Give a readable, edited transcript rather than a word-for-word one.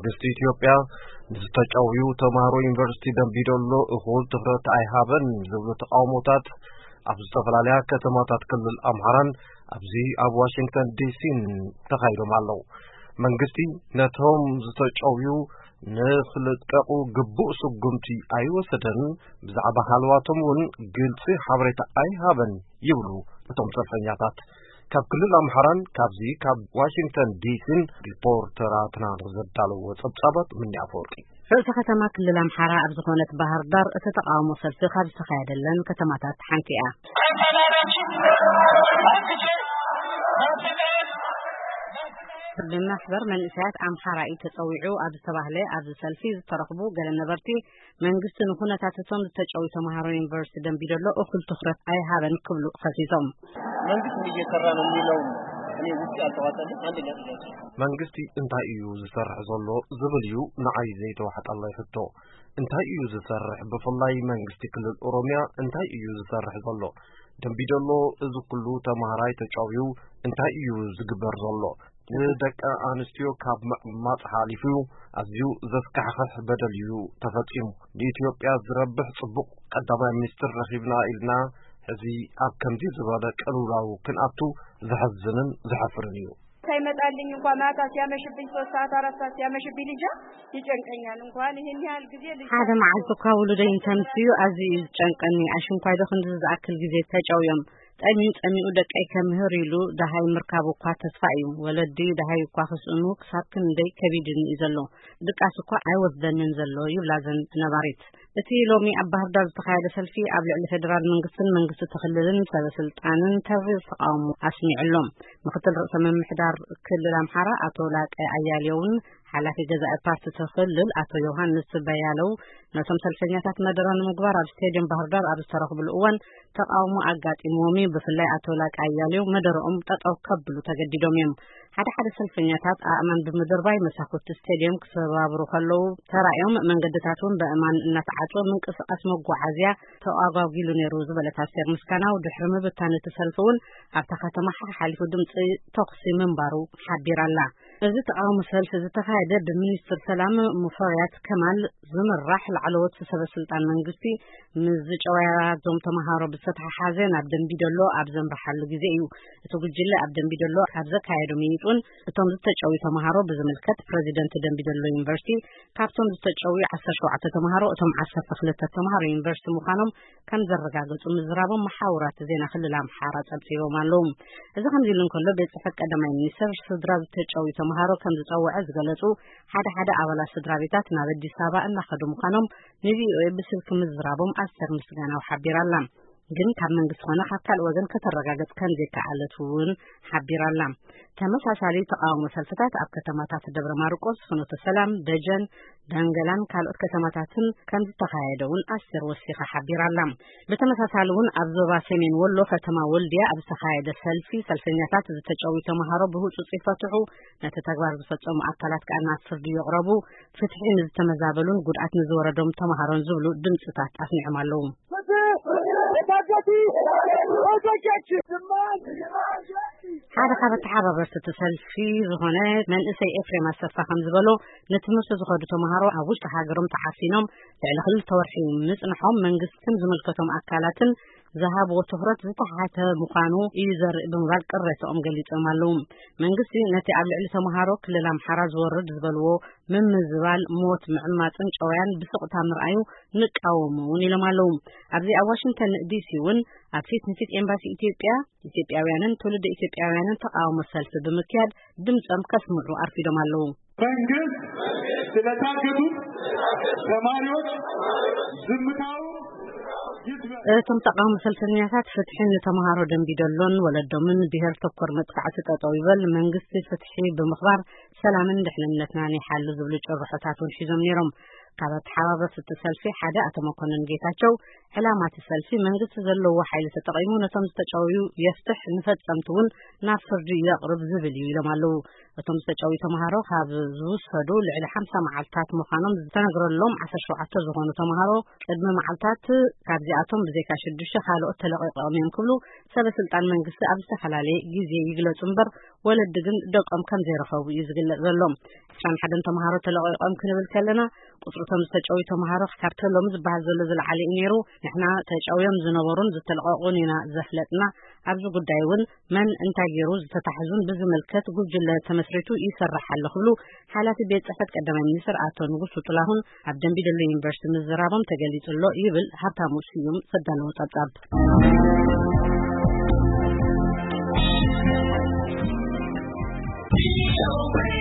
መንግስቲ ኢትዮጵያ ዝተጫውዩ ተማሃሮ ዩኒቨርሲቲ ደምቢዶሎ እኹል ትኩረት ኣይሃበን ዝብሉ ተቃውሞታት ኣብ ዝተፈላለዩ ከተማታት ክልል ኣምሓራን ኣብዚ ኣብ ዋሽንግተን ዲሲን ተኻይዶም ኣለዉ። መንግስቲ ነቶም ዝተጫውዩ ንኽልቀቁ ግቡእ ስጉምቲ ኣይወሰደን ብዛዕባ ሃልዋቶም እውን ግልፂ ሓበሬታ ኣይሃበን ይብሉ እቶም ሰልፈኛታት። ካብ ክልል ኣምሓራን ካብዚ ካብ ዋሽንግተን ዲሲን ሪፖርተራትና ዘዳለዎ ጸብጻባት ምን ያፈርቂ ርዕሰ ከተማ ክልል ኣምሓራ ኣብ ዝኾነት ባህር ዳር እቲ ተቃውሞ ሰልፊ ካብ ዝተኻየደለን ከተማታት ሓንቲ እያ። ብማሕበር መንእሰያት ኣምሓራ ተጸዊዑ ኣብ ዝተባህለ ኣብ ሰልፊ ዝተረኽቡ ገለ ነበርቲ መንግስቲ ንኹነታት እቶም ዝተጫውዩ ተማሃሮ ዩኒቨርሲቲ ደምቢዶሎ እኹል ትኹረት ኣይሃበን ክብሉ ከሲሶም መንግስቲ እየሰራ ነው የሚለው እኔ ውስጥ ያልተዋጠለ አንደኛ ጥያቄ መንግስቲ እንታይ እዩ ዝሰርሕ ዘሎ ዝብል እዩ ንዓይ ዘይተዋሕጣለ ይሕቶ እንታይ እዩ ዝሰርሕ ብፍላይ መንግስቲ ክልል ኦሮሚያ እንታይ እዩ ዝሰርሕ ዘሎ ደምቢዶሎ እዚ ኩሉ ተማሃራይ ተጫውዩ እንታይ እዩ ዝግበር ዘሎ ደቂ ኣንስትዮ ካብ ማጽ ሓሊፉ ኣዝዩ ዘስካሕክሕ በደል እዩ ተፈጺሙ ንኢትዮጵያ ዝረብሕ ጽቡቕ ቀዳማይ ሚኒስትር ረኺብና ኢልና ሕዚ ኣብ ከምዚ ዝበለ ቅልውላው ክንኣቱ ዘሕዝንን ዘሐፍርን እዩ። ሳይመጣልኝ እንኳን ማታ ሲያመሽብኝ 3 ሰዓት 4 ሰዓት ሲያመሽብኝ ልጅ ይጨንቀኛል እንኳን ይሄን ያህል ጊዜ ልጅ ሓደ መዓልቱ ካውሉደኝ ተምስዩ ኣዝዩ ይጨንቀኒ ኣሽንኳይ ደኽንድ ዝኣክል ጊዜ ተጫውዮም ጠሚኡ ደቀይ ከምህር ኢሉ ደሃይ ምርካብ እኳ ተስፋ እዩ ወለዲ ደሃይ እኳ ክስእኑ ክሳብ ክንደይ ከቢድን እዩ ዘሎ ድቃስ እኳ ኣይወስደንን ዘሎ ይብላዘን ነባሪት እቲ ሎሚ ኣብ ባህር ዳር ዝተኻየደ ሰልፊ ኣብ ልዕሊ ፌደራል መንግስቲ ተኽልልን ሰበስልጣንን ተቃውሞ ኣስሚዕሎም ምክትል ርእሰ መምሕዳር ክልል ኣምሓራ ኣቶ ላቀ ኣያሌውን ሓላፊ ገዛኢ ፓርቲ ተኽልል ኣቶ ዮሐንስ በያለው ነቶም ሰልፈኛታት መደረ ንምግባር ኣብ ስቴድየም ባህር ዳር ኣብ ዝተረኽብሉ እዋን ተቃውሞ ኣጋጢሞም ብፍላይ ኣቶ ላቀ ኣያሌው መደረኦም ጠጠው ከብሉ ተገዲዶም እዮም። ሓደ ሰልፈኛታት ኣእማን ብምድርባይ መሳኩት ስቴድየም ክሰባብሩ ከለው ተራእዮም መንገድታቱን በእማን እናተዓጽወ ምንቅስቃስ መጓዓዝያ ተዋጓጊሉ ነይሩ ዝበለት ኣስቴር ምስጋናው ድሕሪ ምብታን ተሰልፈውን ኣብታ ከተማ ሓሊፉ ድምጽ ተኽሲ ምንባሩ ሓቢራላ። እዚ ተቃውሞ ሰልፊ ዝተኻየደ ብሚኒስትር ሰላም ሙፈሪያት ከማል ዝምራሕ ላዕለዎት ሰበስልጣን መንግስቲ ምዝጨዋያቶም ተማሃሮ ብዝተሓሓዘ ናብ ደምቢዶሎ ኣብ ዘምርሓሉ ጊዜ እዩ። እቲ ጉጅለ ኣብ ደምቢዶሎ ኣብ ዘካየዱ ሚኒጡን እቶም ዝተጫውዩ ተማሃሮ ብዝምልከት ፕሬዚደንት ደምቢዶሎ ዩኒቨርሲቲ ካብቶም ዝተጫውዩ 17 ተማሃሮ እቶም 12 ተማሃሮ ዩኒቨርሲቲ ምዃኖም ከም ዘረጋገጹ ምዝራቦም መሓውራት ዜና ክልል ኣምሓራ ጸብጺቦም ኣለዉ። እዚ ከምዚ ኢሉ እንከሎ ቤት ጽሕፈት ቀዳማይ ሚኒስትር ስድራ ዝተጫውዩ ተማሃሮ ከም ዝጸውዐ ዝገለጹ ሓደ ኣባላት ስድራ ቤታት ናብ አዲስ አበባ እናኸዱ ምዃኖም ንቪኦኤ ብስልክ ምዝራቦም ኣስቴር ምስጋናው ሓቢራላ። ግን ካብ መንግስት ሆነ ካብ ካልእ ወገን ከተረጋገጽ ከም ዘይከኣለት እውን ሓቢራላ። ተመሳሳሊ ተቃውሞ ሰልፍታት ኣብ ከተማታት ደብረ ማርቆስ፣ ፍኖተ ሰላም፣ ደጀን፣ ዳንገላን ካልኦት ከተማታትን ከም ዝተኻየደውን ኣስቴር ወሲኻ ሓቢራላ። ብተመሳሳሊ እውን ኣብ ዞባ ሰሜን ወሎ ከተማ ወልድያ ኣብ ዝተኻየደ ሰልፊ ሰልፈኛታት ዝተጫውዩ ተማሃሮ ብህፁፅ ይፈትሑ ነቲ ተግባር ዝፈጸሙ ኣካላት ከዓ ናብ ፍርዲ ይቕረቡ ፍትሒ ንዝተመዛበሉን ጉድኣት ንዝወረዶም ተማሃሮን ዝብሉ ድምፅታት ኣስሚዖም ኣለዉ። ሓደ ካብ ተሓባበርቲ ሰልፊ ዝኾነ መንእሰይ ኤፍሬም ኣሰፋ ከም ዝበሎ ንትምህርቲ ዝኸዱ ተማሃሮ ኣብ ውሽጢ ሃገሮም ተሓፊኖም ልዕሊ 2 ወርሒ ምጽንሖም መንግስትን ዝምልከቶም ኣካላትን ዝሃብዎ ትኹረት ዝተሓተ ምዃኑ እዩ ዘርኢ ብምባል ቅሬቶኦም ገሊፆም ኣለዉ። መንግስቲ ነቲ ኣብ ልዕሊ ተማሃሮ ክልል ኣምሓራ ዝወርድ ዝበልዎ ምምዝባል ሞት ምዕማፅን ጨዋያን ብስቕታ ምርኣዩ ንቃወሙውን ኢሎም ኣለዉ። ኣብዚ ኣብ ዋሽንግተን ዲሲ እውን ኣብ ፊት ንፊት ኤምባሲ ኢትዮጵያውያንን ትውልደ ኢትዮጵያውያንን ተቃውሞ ሰልፊ ብምክያድ ድምፆም ከስምዑ ኣርፊዶም ኣለዉ። መንግስት ስለታገዱት ተማሪዎች ዝምታው እቶም ተቃውሞ ሰልፈኛታት ፍትሒ ንተማሃሮ ደምቢዶሎን ወለዶምን ብሄር ተኮር መጥፋዕቲ ጠጠው ይበል መንግስቲ ፍትሒ ብምኽባር ሰላምን ድሕንነትና ይሓሉ ዝብሉ ጭርሖታት ሒዞም ነይሮም። كابت حرارة التسلفي حدا أتمكن جيتاتشو علامات السلفي من قصة زلوا وحيل تتقيمون تمستشويو يفتح نفت سمتون نافر يقرب زبلي لما لو تمستشوي تمهارو هذا زوج هدول على 5 معلتات مخانم تنقر لهم 10 شعات زغون تمهارو قدم معلتات كابزياتهم بزيكا شدوشة خالو التلقي قومين كله سبب سلطان من قصة أبسط حلالي جيزي يقلو تنبر ولا الدقن دق أم كم زي رخو يزقل ذلهم عشان حدا تمهارو تلقي قوم كنا بالكلنا قصرة تمستشوي تمهارو خارتلهم زبها زلزل علي نيرو نحنا تشاويم زنورون زتلقونينا زفلتنا عبزو قدايون من انتاجيروز تتحزون بزملكت قجل تمسريتو يسرح اللخلو حالات بيت صحت قدام المنسر آتون وقصو طلاهن عبدن بيدلو ينبرست مزرابم تقليت الله يبل حتى موسيوم صدنو تطب